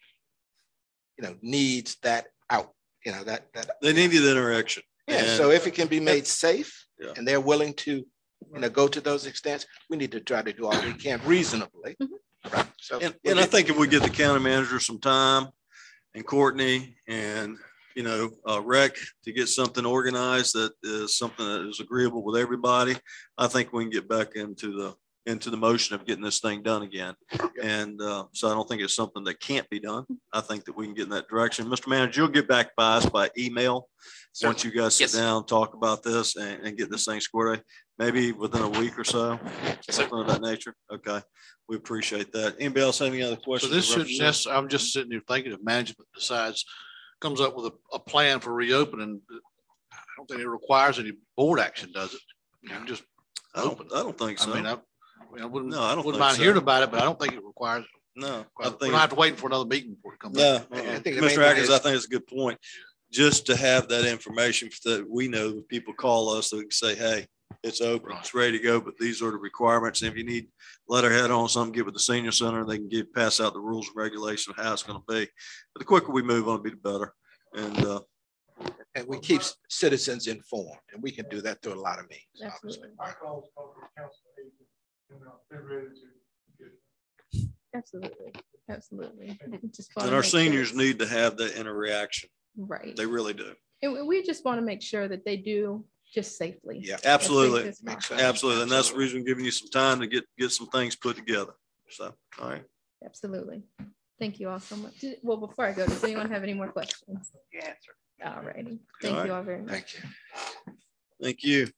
you know, needs that out, you know, that, that they need the interaction. Yeah. And so if it can be made safe yeah. and they're willing to, you know, go to those extents, we need to try to do all we can reasonably. Mm-hmm. Right. So, and, and I think if we get the county manager some time and Courtney and, you know, uh, Rec to get something organized that is something that is agreeable with everybody, I think we can get back into the into the motion of getting this thing done again. And uh, so I don't think it's something that can't be done. I think that we can get in that direction. Mister Manager, you'll get back by us by email Certainly. Once you guys sit yes. down, talk about this and, and get this thing squared away, maybe within a week or so, something of that nature. Okay. We appreciate that. Anybody else have any other questions? So this should just, I'm just sitting here thinking if management decides, comes up with a, a plan for reopening, I don't think it requires any board action, does it? You know, just I don't, I don't think so. I mean, I, I, mean, I wouldn't, no, I don't wouldn't mind so. hearing about it, but I don't think it requires No, I We think don't have to wait for another meeting before it comes no, back. uh-uh. I think the main Commissioner thing Atkins, is- I think it's a good point. Just to have that information that we know when people call us, so we can say, hey, it's open, it's ready to go, but these are the requirements. And if you need letterhead on something, get with the senior center, they can give, pass out the rules and regulations of how it's going to be. But the quicker we move on, the better. And, uh, And we keep citizens informed, and we can do that through a lot of means. Absolutely. I called, called the council agent, and uh, they're ready to get. Absolutely. Absolutely. Just and wanna our make sure seniors it's- need to have that interaction. Right. They really do. And we- we just want to make sure that they do just safely. Yeah, as safe Absolutely. as Makes possible. sense. Absolutely. And that's the reason we're giving you some time to get, get some things put together. So, all right. Absolutely. Thank you all so much. Did- Well, before I go, does anyone have any more questions? You answered. All righty. Thank All you right. all very much. Thank you. Thank you.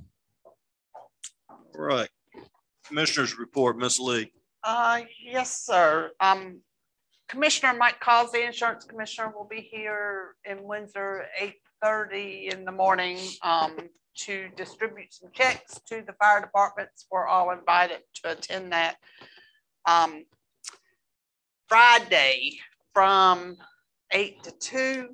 All right. Commissioners report, Miss Lee. Uh, yes, sir. Um, Commissioner Mike Causey, Insurance Commissioner, will be here in Windsor, eight thirty in the morning, um, to distribute some checks to the fire departments. We're all invited to attend that. Um, Friday from eight to two,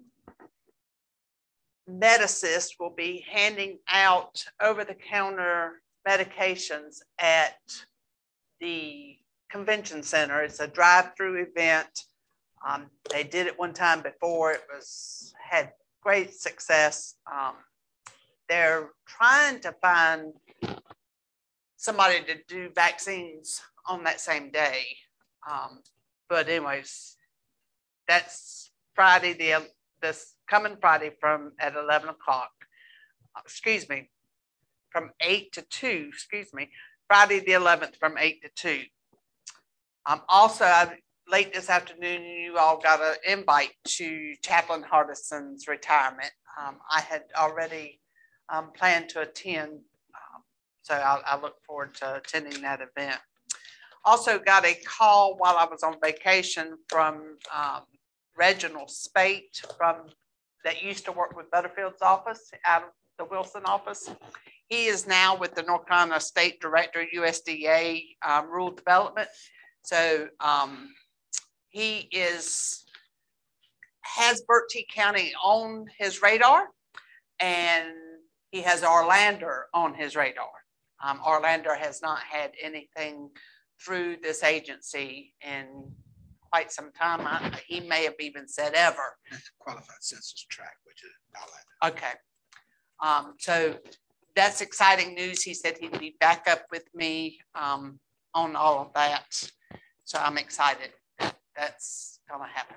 Medisys will be handing out over-the-counter medications at the convention center. It's a drive-through event. Um, they did it one time before. It was had great success. Um, they're trying to find somebody to do vaccines on that same day. Um, but anyways, that's Friday, the this coming Friday from at eleven o'clock. Excuse me, from eight to two. Excuse me, Friday the eleventh from eight to two. Um, also, I, late this afternoon, you all got an invite to Chaplain Hardison's retirement. Um, I had already um, planned to attend, um, so I, I look forward to attending that event. Also got a call while I was on vacation from um, Reginald Spate from that used to work with Butterfield's office out of the Wilson office. He is now with the North Carolina State Director, U S D A um, Rural Development. So um, he is has Bertie County on his radar, and he has Orlando on his radar. Um, Orlando has not had anything through this agency in quite some time. I, he may have even said ever. Qualified census tract, which is Orlando. Okay. Um, so that's exciting news. He said he'd be back up with me um, on all of that. So I'm excited that that's going to happen.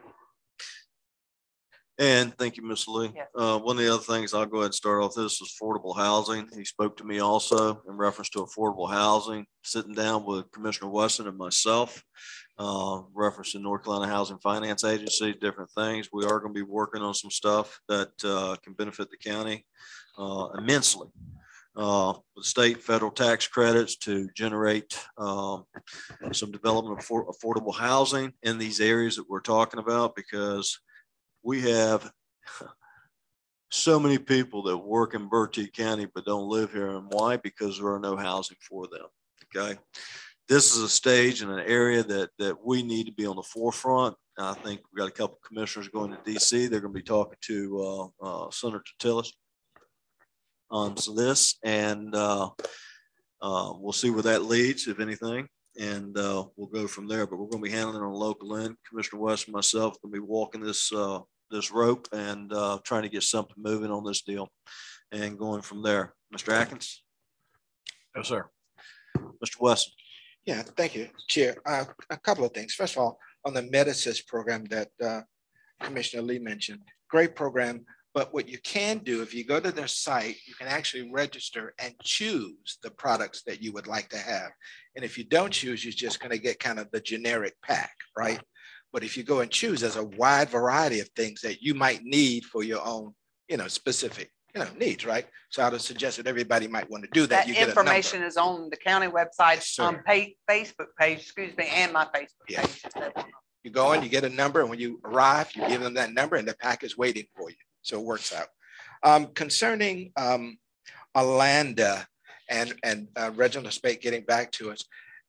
And thank you, Miss Lee. Yes. Uh, one of the other things, I'll go ahead and start off this is affordable housing. He spoke to me also in reference to affordable housing, sitting down with Commissioner Weston and myself, uh, reference to North Carolina Housing Finance Agency, different things. We are going to be working on some stuff that uh, can benefit the county uh, immensely. Uh, with state federal tax credits to generate um, some development of for affordable housing in these areas that we're talking about, because we have so many people that work in Bertie County but don't live here. And why? Because there are no housing for them. Okay. This is a stage in an area that that we need to be on the forefront. I think we've got a couple of commissioners going to D C. They're going to be talking to uh, uh, Senator Tillis on this, and uh, uh, we'll see where that leads, if anything, and uh, we'll go from there. But we're going to be handling it on a local end. Commissioner West and myself will be walking this uh, this rope and uh, trying to get something moving on this deal and going from there. Mister Atkins? Yes, sir. Mister Weston? Yeah, thank you, Chair. Uh, a couple of things. First of all, on the Medisys program that uh, Commissioner Lee mentioned, great program. But what you can do, if you go to their site, you can actually register and choose the products that you would like to have. And if you don't choose, you're just going to get kind of the generic pack, right? But if you go and choose, there's a wide variety of things that you might need for your own, you know, specific, you know, needs, right? So I would suggest that everybody might want to do that. That You get information is on the county website, Yes, um, page, Facebook page, excuse me, and my Facebook Yeah. page. You go in, you get a number, and when you arrive, you give them that number, and the pack is waiting for you. So it works out. Um, concerning um, Orlando and, and uh, Reginald Spate getting back to us,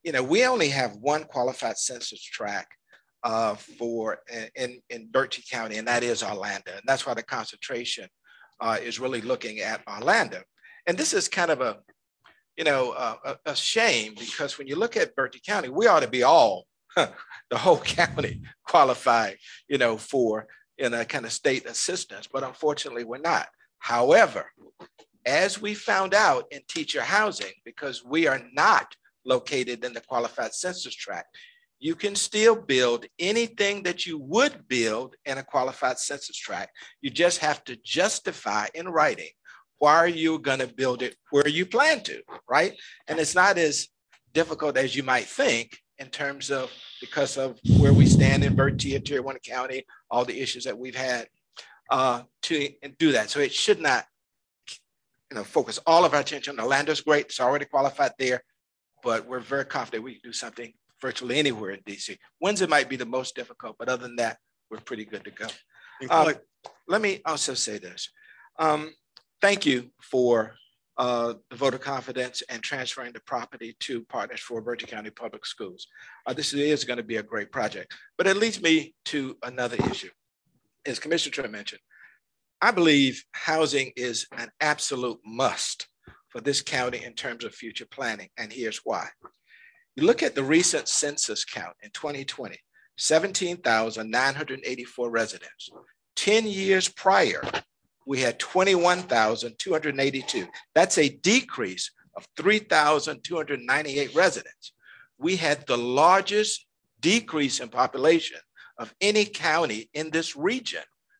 you know, we only have one qualified census tract uh, for in, in Berkeley County, and that is Orlando. And that's why the concentration uh, is really looking at Orlando. And this is kind of a, you know, uh, a, a shame, because when you look at Berkeley County, we ought to be all, huh, the whole county qualified, you know, for in a kind of state assistance, but unfortunately we're not. However, as we found out in teacher housing, because we are not located in the qualified census tract, you can still build anything that you would build in a qualified census tract. You just have to justify in writing why you're going to build it where you plan to, right? And it's not as difficult as you might think in terms of, because of where we stand in Bertie and Tier-One County, all the issues that we've had uh, to do that. So it should not, you know, focus all of our attention. Orlando's great, it's already qualified there, but we're very confident we can do something virtually anywhere in D C. Windsor might be the most difficult, but other than that, we're pretty good to go. Um, let me also say this. Um, thank you for uh, the vote of confidence and transferring the property to Partners for Bertie County Public Schools. Uh, this is going to be a great project, but it leads me to another issue. As Commissioner Trent mentioned, I believe housing is an absolute must for this county in terms of future planning, and here's why. You look at the recent census count in twenty twenty, seventeen thousand nine hundred eighty-four residents. ten years prior, we had twenty-one thousand two hundred eighty-two. That's a decrease of three thousand two hundred ninety-eight residents. We had the largest decrease in population of any county in this region.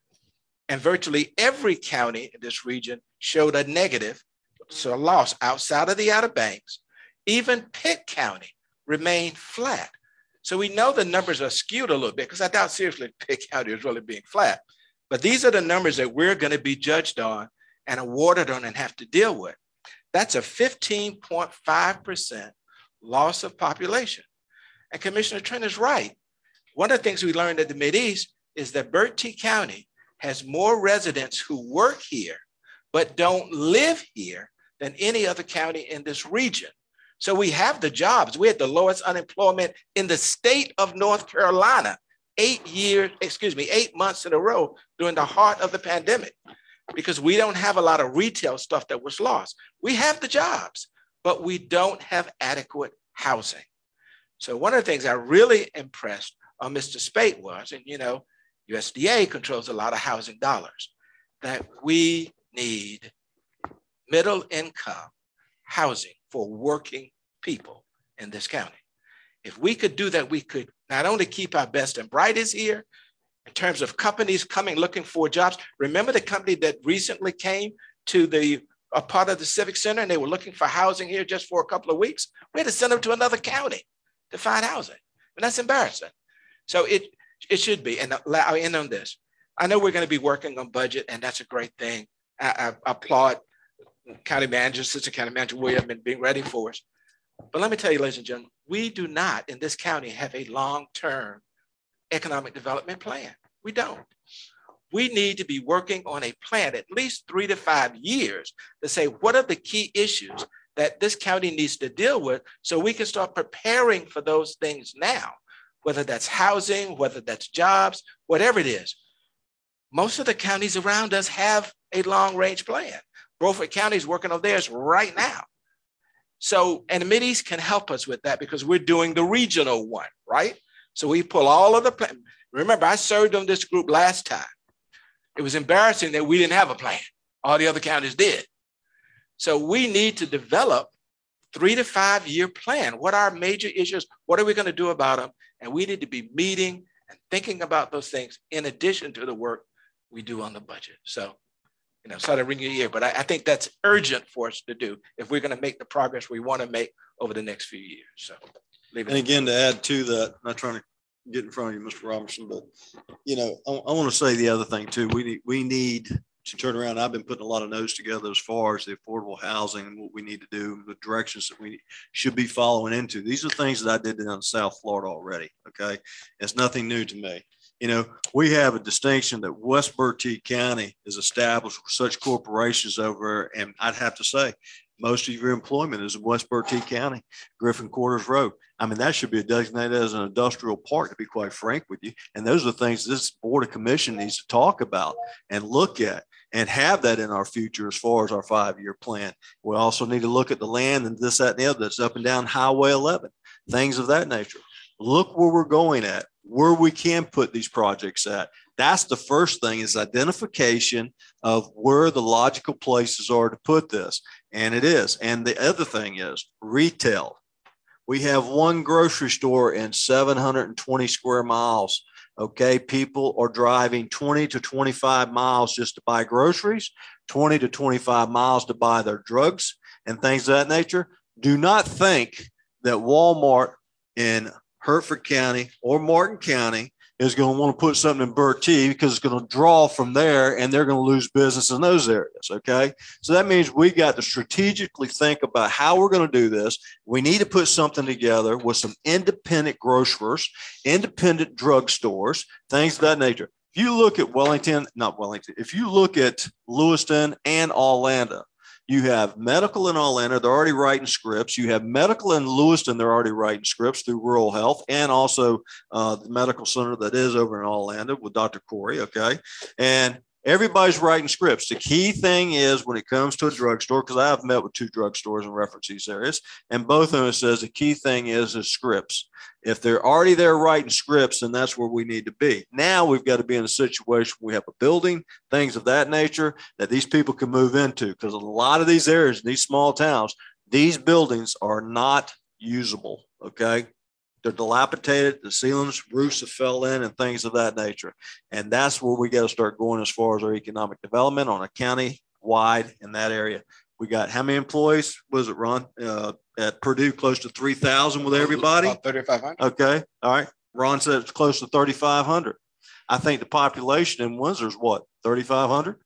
And virtually every county in this region showed a negative, so a loss outside of the Outer Banks. Even Pitt County remained flat. So we know the numbers are skewed a little bit, because I doubt seriously Pitt County is really being flat. But these are the numbers that we're going to be judged on and awarded on and have to deal with. That's a fifteen point five percent loss of population. And Commissioner Trent is right. One of the things we learned at the Mideast is that Bertie County has more residents who work here but don't live here than any other county in this region. So we have the jobs. We had the lowest unemployment in the state of North Carolina, eight years, excuse me, eight months in a row during the heart of the pandemic, because we don't have a lot of retail stuff that was lost. We have the jobs, but we don't have adequate housing. So one of the things I really impressed on Mister Spate was, and you know, U S D A controls a lot of housing dollars, that we need middle income housing for working people in this county. If we could do that, we could not only keep our best and brightest here in terms of companies coming looking for jobs. Remember the company that recently came to the a part of the Civic Center and they were looking for housing here just for a couple of weeks? We had to send them to another county to find housing. And that's embarrassing. So it, it should be. And I'll end on this. I know we're going to be working on budget, and that's a great thing. I, I applaud County Manager, Assistant County Manager William, and being ready for us. But let me tell you, ladies and gentlemen, we do not in this county have a long-term economic development plan. We don't. We need to be working on a plan at least three to five years to say, what are the key issues that this county needs to deal with so we can start preparing for those things now, whether that's housing, whether that's jobs, whatever it is. Most of the counties around us have a long-range plan. Beaufort County is working on theirs right now. So, and the Mideast can help us with that because we're doing the regional one, right? So we pull all of the plan. Remember, I served on this group last time. It was embarrassing that we didn't have a plan. All the other counties did. So we need to develop three to five year plan. What are our major issues? What are we going to do about them? And we need to be meeting and thinking about those things in addition to the work we do on the budget. So, you know, sorry to ring your ear, but I, I think that's urgent for us to do if we're going to make the progress we want to make over the next few years. So, leave it. And again, to add to that, I'm not trying to get in front of you, Mister Robertson, but, you know, I, I want to say the other thing too. We need, we need to turn around. I've been putting a lot of notes together as far as the affordable housing and what we need to do, the directions that we should be following into. These are things that I did down in South Florida already. Okay. It's nothing new to me. You know, we have a distinction that West Bertie County is established with such corporations over, and I'd have to say Most of your employment is in West Bertie County, Griffin Quarters Road. I mean, that should be designated as an industrial park, to be quite frank with you. And those are the things this Board of Commission needs to talk about and look at and have that in our future as far as our five-year plan. We also need to look at the land and this, that, and the other that's up and down Highway eleven, things of that nature. Look where we're going at, where we can put these projects at. That's the first thing, is identification of where the logical places are to put this. And it is. And the other thing is retail. We have one grocery store in seven hundred twenty square miles. Okay. People are driving twenty to twenty-five miles just to buy groceries, twenty to twenty-five miles to buy their drugs and things of that nature. Do not think that Walmart in Hertford County or Martin County is going to want to put something in Bertie, because it's going to draw from there and they're going to lose business in those areas. Okay. So that means we got to strategically think about how we're going to do this. We need to put something together with some independent grocers, independent drugstores, things of that nature. If you look at Wellington, not Wellington, if you look at Lewiston and Orlando, you have medical in Orlando, they're already writing scripts. You have medical in Lewiston, they're already writing scripts through Rural Health, and also uh, the medical center that is over in Orlando with Doctor Corey, okay? And everybody's writing scripts. The key thing is when it comes to a drugstore, because I have met with two drugstores in reference to these areas, and both of them says the key thing is, is scripts. If they're already there writing scripts, then that's where we need to be. Now we've got to be in a situation where we have a building, things of that nature that these people can move into, because a lot of these areas, these small towns, these buildings are not usable, okay? They're dilapidated, the ceilings, roofs have fell in and things of that nature. And that's where we got to start going as far as our economic development on a county wide in that area. We got how many employees? Was it, Ron? Uh, at Purdue, close to three thousand with everybody? About thirty-five hundred. Okay. All right. Ron said it's close to thirty-five hundred. I think the population in Windsor is what, thirty-five hundred?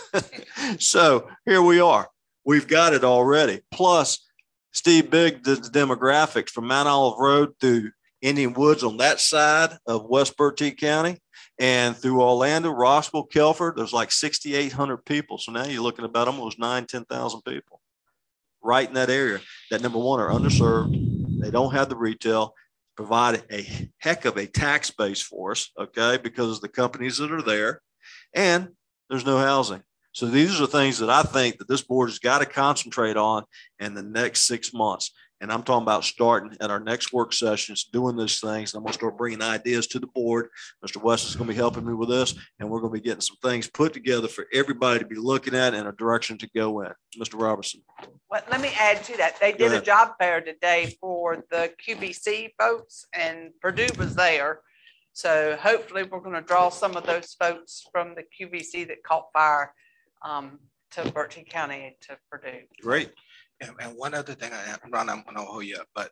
So here we are. We've got it already. Plus, Steve Big did the demographics from Mount Olive Road through Indian Woods on that side of West Bertie County, and through Orlando, Rossville, Kelford. There's like sixty-eight hundred people. So now you're looking at about almost nine, ten thousand people right in that area that, number one, are underserved. They don't have the retail, provide a heck of a tax base for us, okay, because of the companies that are there, and there's no housing. So these are things that I think that this board has got to concentrate on in the next six months. And I'm talking about starting at our next work sessions, doing these things. I'm going to start bringing ideas to the board. Mister West is going to be helping me with this, and we're going to be getting some things put together for everybody to be looking at and a direction to go in. Mister Robertson. Well, let me add to that. They did a job fair today for the Q V C folks, and Purdue was there. So hopefully we're going to draw some of those folks from the Q V C that caught fire um, to Bertie County to Purdue. Great. And, and one other thing, I Ron, I'm gonna hold you up, but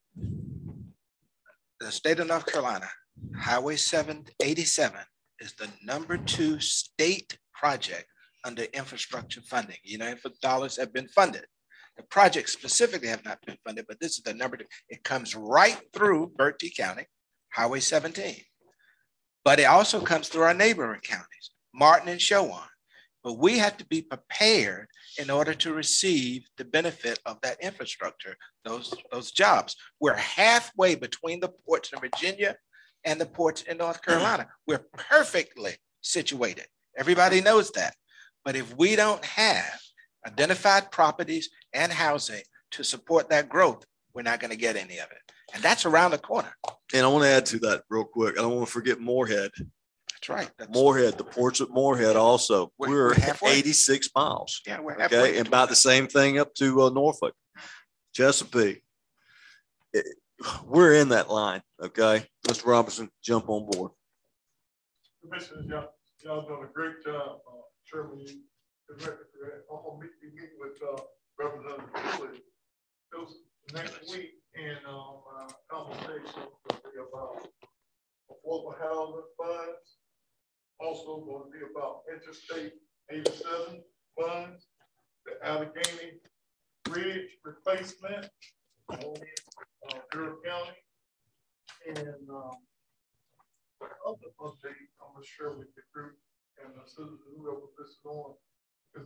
the state of North Carolina, Highway seven eighty-seven is the number two state project under infrastructure funding. You know, infra dollars have been funded. The projects specifically have not been funded, but this is the number two. It comes right through Bertie County, Highway seventeen. But it also comes through our neighboring counties, Martin and Chowan. But we have to be prepared in order to receive the benefit of that infrastructure, those, those jobs. We're halfway between the ports in Virginia and the ports in North Carolina. We're perfectly situated. Everybody knows that. But if we don't have identified properties and housing to support that growth, we're not going to get any of it. And that's around the corner. And I want to add to that real quick. I don't want to forget Moorhead. That's right. That's Moorhead, the ports at Moorhead also. We're, we're, we're eighty-six miles. Yeah, we're halfway. Okay, and about the same thing up to uh, Norfolk, Chesapeake. It, we're in that line. Okay, Mister Robinson, jump on board. Commissioners, y'all, y'all done a great job. Uh, Chairman, you, I'm going to be meeting with uh, Representative Cooley next week, and um, uh, conversation will be about affordable housing funds. Also going to be about Interstate eighty-seven funds, the Allegheny Bridge replacement on uh, Durham County, and um, other update I'm going to share with the group and the citizens whoever this is on is that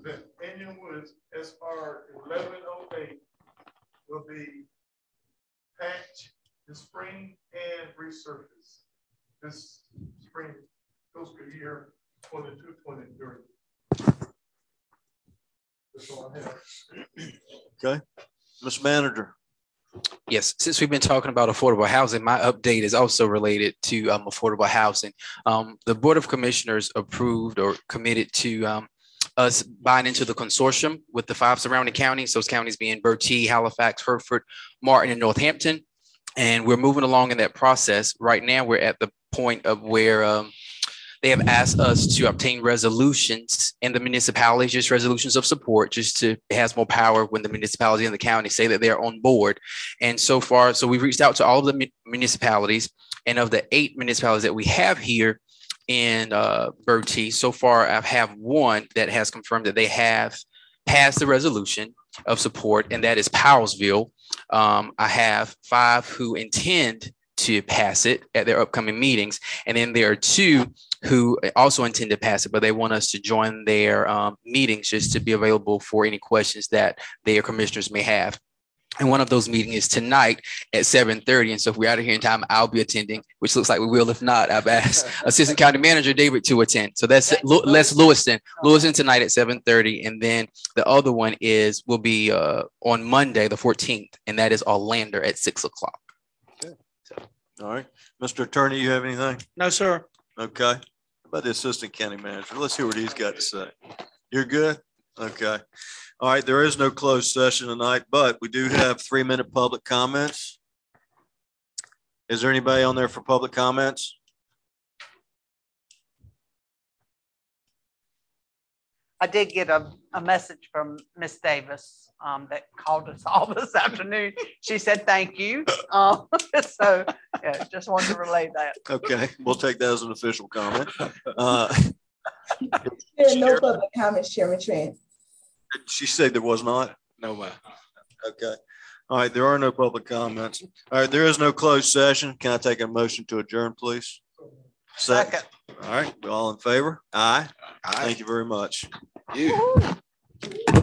Indian Woods, S R eleven oh eight, will be patched this spring and resurfaced this spring fiscal year twenty-two, twenty-three. That's all I have. Okay, Mister Manager. Yes, since we've been talking about affordable housing, my update is also related to um, affordable housing. Um, the Board of Commissioners approved or committed to um, us buying into the consortium with the five surrounding counties, those counties being Bertie, Halifax, Hereford, Martin, and Northampton. And we're moving along in that process. Right now, we're at the point of where um, they have asked us to obtain resolutions in the municipalities, just resolutions of support, just to, it has more power when the municipality and the county say that they're on board. And so far, so we've reached out to all of the municipalities, and of the eight municipalities that we have here in uh, Bertie, so far I have one that has confirmed that they have passed the resolution of support, and that is Powellsville. Um, I have five who intend to pass it at their upcoming meetings. And then there are two who also intend to pass it, but they want us to join their um, meetings just to be available for any questions that their commissioners may have. And one of those meetings is tonight at seven thirty. And so if we're out of here in time, I'll be attending, which looks like we will. If not, I've asked Assistant County Manager David to attend. So that's Les Lewiston, Lewiston tonight at seven thirty. And then the other one is, will be uh, on Monday, the fourteenth, and that is Orlando at six o'clock. Okay. So. All right. Mister Attorney, you have anything? No, sir. Okay. How about the Assistant County Manager? Let's hear what he's got to say. You're good? Okay. All right. There is no closed session tonight, but we do have three minute public comments. Is there anybody on there for public comments? I did get a, a message from Miss Davis um, that called us all this afternoon. She said, thank you. Um, so yeah, just wanted to relay that. Okay. We'll take that as an official comment. Uh, There are no public comments, Chairman Trent. She said there was not? No way. Okay. All right. There are no public comments. All right. There is no closed session. Can I take a motion to adjourn, please? Second. Second. All right. We all in favor? Aye. Aye. Thank you very much. You.